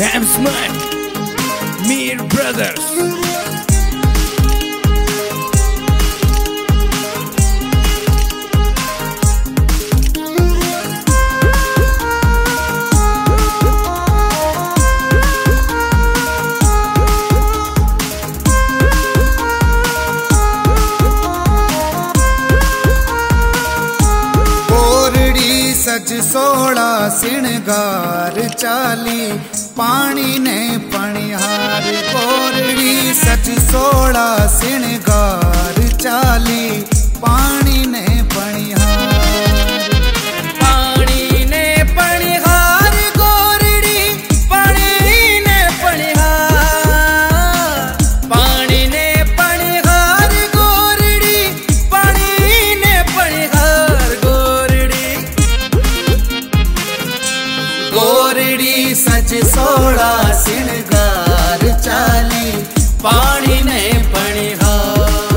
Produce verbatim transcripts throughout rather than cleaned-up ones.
M Smart, Mir Brothers. सज सोड़ा सिणगार चाली पानी ने पणिहार कोरड़ी सज सोड़ा सिणगार चाली पानी ने पणिहार पानी ने पणिहार गोरड़ी पानी ने पणिहार पानी ने पणिहार गोरड़ी पानी ने पणिहार गोरड़ी सज सोड़ा सिणगार चाली पानी ने पणिहार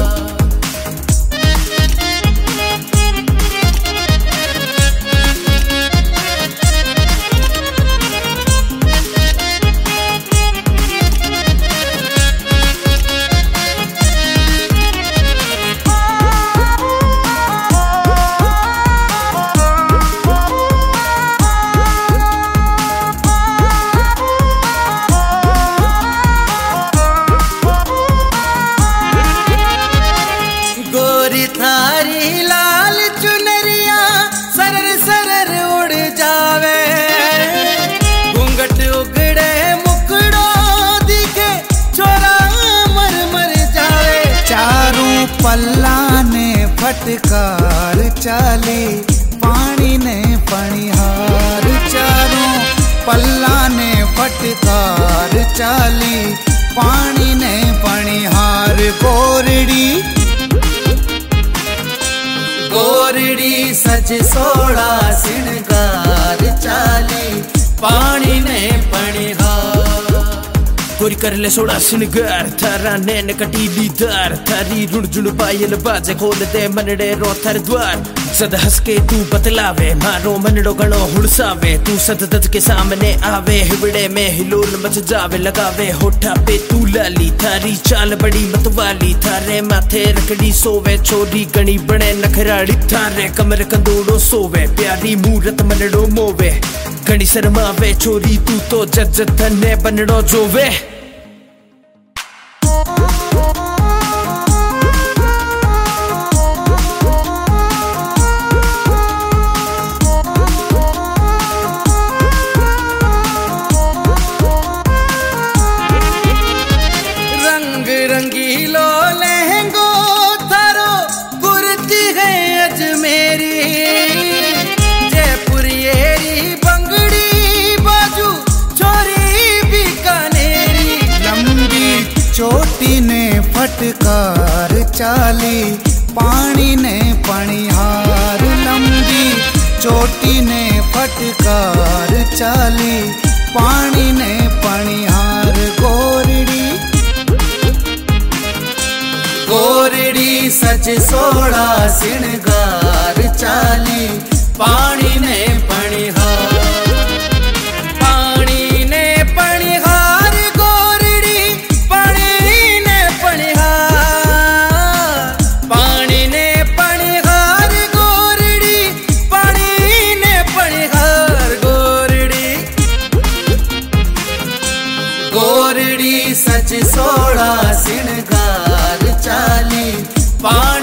थारी लाल चुनरिया सरर सरर उड़ जावे घूंघट उगड़े मुकड़ो दिखे छोरा मर मर जावे चारों पल्ला ने फटकार चाली पानी ने पणिहार चारों पल्ला ने फटकार चाली पानी ने पणिहार गोरड़ी गोरड़ी सज सोड़ा सिणगार चाली पानी ने पणिहार गोरी कर ले सोड़ा सिणगार थारा नैन कटीली दार थारी रुण जुण पायल बाजे खोल दे मनड़े रो थर द्वार सद हंस के तू बतलावे मारो मनड़ो गणो हुड़सावे तू सद दद के सामने आवे हिबड़े में हिलोल मच जावे लगावे होठा पे तू लाली थारी चाल बड़ी मतवाली थारे माथे रकड़ी सोवे छोरी गणी बने नखराड़ी थारे कमर कंदोड़ो सोवे प्यारी मूरत मनड़ो मोवे गणी शर्मावे छोरी तू तो जज धन्ने बनड़ो जोवे रंगीलो लहंगो थारो कुर्ती है अजमेरी जयपुरियेरी बंगड़ी बाजू छोरी बीकानेरी लंबी चोटी ने फटकार चाली पानी ने पणिहार लंबी चोटी ने फटकार चाली पानी ने पणिहार गोरड़ी गोरड़ी सज सोड़ा सिणगार चाली पानी ने पणिहार पानी ने पणिहार गोरड़ी पानी ने पणिहार पानी ने पणिहार गोरड़ी पानी ने पणिहार गोरड़ी गोरड़ी सज सोड़ा सिणगार चाली पानी